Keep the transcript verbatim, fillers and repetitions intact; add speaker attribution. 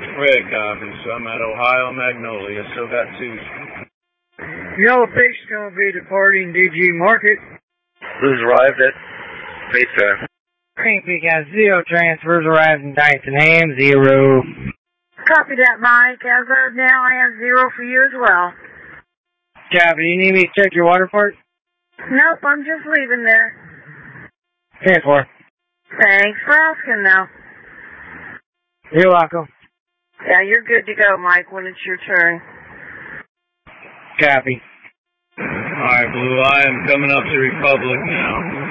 Speaker 1: Red copy, so I'm at Ohio Magnolia, still got two.
Speaker 2: Yellow Fish going to be departing D G Market.
Speaker 3: Who's arrived at Spacecraft?
Speaker 2: Green Peak has zero transfers arriving Dyson Ham, zero.
Speaker 4: Copy that, Mike. As of now, I have zero for you as well.
Speaker 2: Copy. You need me to check your water part?
Speaker 4: Nope, I'm just leaving there.
Speaker 2: ten four.
Speaker 4: Thanks for asking, though.
Speaker 2: You're welcome.
Speaker 4: Yeah, you're good to go, Mike, when it's your turn.
Speaker 2: Copy.
Speaker 1: Alright, Blue, I am coming up to Republic now.